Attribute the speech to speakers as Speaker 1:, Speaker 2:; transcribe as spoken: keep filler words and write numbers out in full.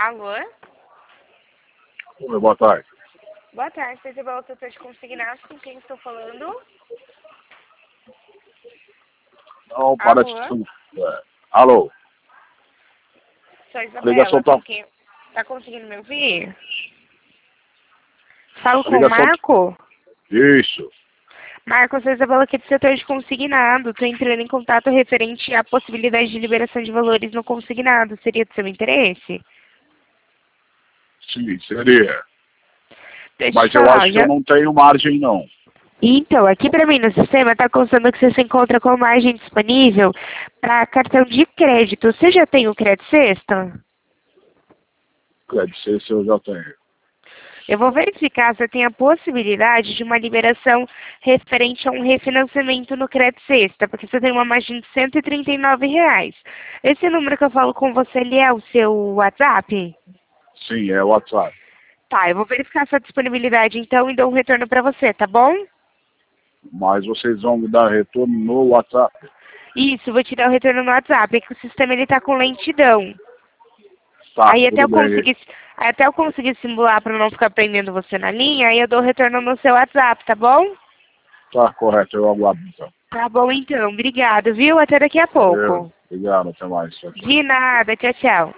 Speaker 1: Alô?
Speaker 2: Oi, boa tarde.
Speaker 1: Boa tarde, você recebeu o setor de consignados, com quem estou falando?
Speaker 2: Não, parece
Speaker 1: Alô?
Speaker 2: que são... É. Alô?
Speaker 1: Sou
Speaker 2: A ligação
Speaker 1: Isabela,
Speaker 2: tá...
Speaker 1: com quem... Tá conseguindo me ouvir? Falo
Speaker 2: A
Speaker 1: com o
Speaker 2: ligação...
Speaker 1: Marco?
Speaker 2: Isso.
Speaker 1: Marco, sou Isabela aqui do setor de consignado. Estou entrando em contato referente à possibilidade de liberação de valores no consignado. Seria do seu interesse?
Speaker 2: Sim, seria.
Speaker 1: Deixa eu te
Speaker 2: Mas eu
Speaker 1: falar,
Speaker 2: acho que eu
Speaker 1: já...
Speaker 2: não tenho margem, não.
Speaker 1: Então, aqui para mim no sistema está constando que você se encontra com margem disponível para cartão de crédito. Você já tem o crédito sexta?
Speaker 2: Quer dizer, se eu já tenho.
Speaker 1: Eu vou verificar se eu tenho a possibilidade de uma liberação referente a um refinanciamento no crédito sexta, porque você tem uma margem de cento e trinta e nove reais. Esse número que eu falo com você, ele é o seu WhatsApp?
Speaker 2: Sim, é o WhatsApp.
Speaker 1: Tá, eu vou verificar sua disponibilidade então e dou um retorno para você, tá bom?
Speaker 2: Mas vocês vão me dar retorno no WhatsApp.
Speaker 1: Isso, vou te dar o retorno no WhatsApp, é que o sistema ele tá com lentidão.
Speaker 2: Tá,
Speaker 1: Aí até
Speaker 2: tudo
Speaker 1: eu
Speaker 2: bem.
Speaker 1: conseguir, aí até eu conseguir simular para não ficar prendendo você na linha, aí eu dou o retorno no seu WhatsApp, tá bom?
Speaker 2: Tá correto, eu aguardo então.
Speaker 1: Tá bom então, obrigado, viu? Até daqui a
Speaker 2: Valeu.
Speaker 1: pouco.
Speaker 2: Obrigado, até mais. Tchau, tchau.
Speaker 1: De nada, tchau, tchau.